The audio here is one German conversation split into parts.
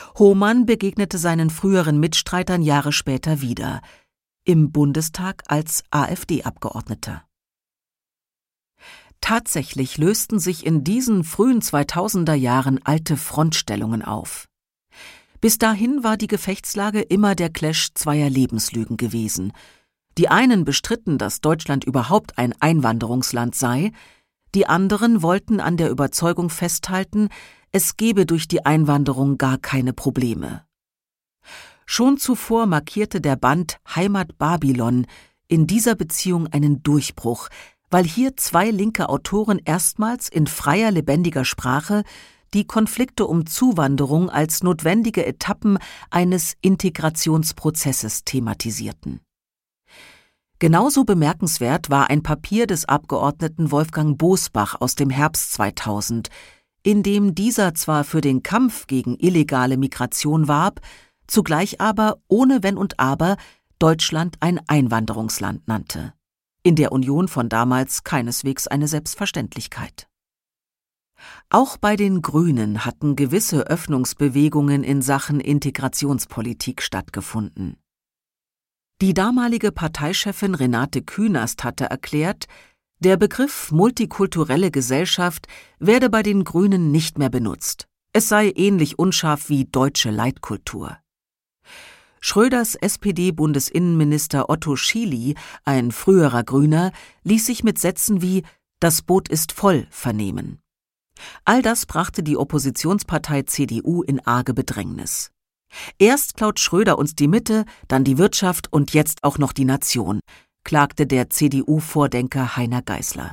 Hohmann begegnete seinen früheren Mitstreitern Jahre später wieder, im Bundestag als AfD-Abgeordneter. Tatsächlich lösten sich in diesen frühen 2000er Jahren alte Frontstellungen auf. Bis dahin war die Gefechtslage immer der Clash zweier Lebenslügen gewesen. Die einen bestritten, dass Deutschland überhaupt ein Einwanderungsland sei, die anderen wollten an der Überzeugung festhalten, es gebe durch die Einwanderung gar keine Probleme. Schon zuvor markierte der Band Heimat Babylon in dieser Beziehung einen Durchbruch, weil hier zwei linke Autoren erstmals in freier, lebendiger Sprache die Konflikte um Zuwanderung als notwendige Etappen eines Integrationsprozesses thematisierten. Genauso bemerkenswert war ein Papier des Abgeordneten Wolfgang Bosbach aus dem Herbst 2000, in dem dieser zwar für den Kampf gegen illegale Migration warb, zugleich aber ohne Wenn und Aber Deutschland ein Einwanderungsland nannte. In der Union von damals keineswegs eine Selbstverständlichkeit. Auch bei den Grünen hatten gewisse Öffnungsbewegungen in Sachen Integrationspolitik stattgefunden. Die damalige Parteichefin Renate Künast hatte erklärt, der Begriff multikulturelle Gesellschaft werde bei den Grünen nicht mehr benutzt. Es sei ähnlich unscharf wie deutsche Leitkultur. Schröders SPD-Bundesinnenminister Otto Schily, ein früherer Grüner, ließ sich mit Sätzen wie »Das Boot ist voll« vernehmen. All das brachte die Oppositionspartei CDU in arge Bedrängnis. Erst klaut Schröder uns die Mitte, dann die Wirtschaft und jetzt auch noch die Nation, klagte der CDU-Vordenker Heiner Geißler.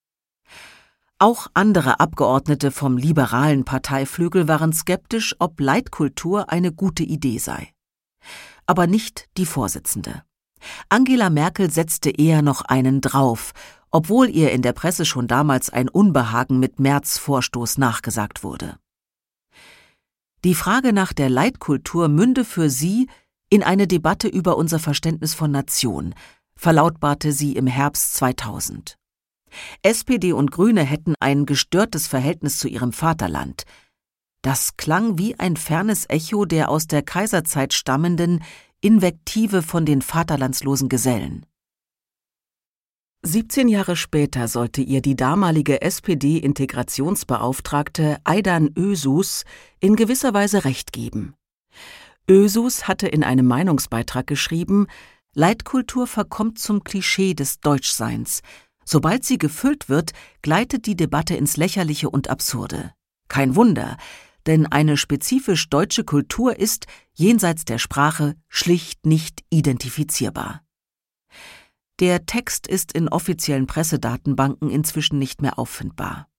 Auch andere Abgeordnete vom liberalen Parteiflügel waren skeptisch, ob Leitkultur eine gute Idee sei. Aber nicht die Vorsitzende. Angela Merkel setzte eher noch einen drauf, obwohl ihr in der Presse schon damals ein Unbehagen mit Merz-Vorstoß nachgesagt wurde. Die Frage nach der Leitkultur münde für sie in eine Debatte über unser Verständnis von Nation, verlautbarte sie im Herbst 2000. SPD und Grüne hätten ein gestörtes Verhältnis zu ihrem Vaterland. Das klang wie ein fernes Echo der aus der Kaiserzeit stammenden Invektive von den vaterlandslosen Gesellen. 17 Jahre später sollte ihr die damalige SPD-Integrationsbeauftragte Aydan Özüz in gewisser Weise recht geben. Özüz hatte in einem Meinungsbeitrag geschrieben, Leitkultur verkommt zum Klischee des Deutschseins. Sobald sie gefüllt wird, gleitet die Debatte ins Lächerliche und Absurde. Kein Wunder, denn eine spezifisch deutsche Kultur ist, jenseits der Sprache, schlicht nicht identifizierbar. Der Text ist in offiziellen Pressedatenbanken inzwischen nicht mehr auffindbar.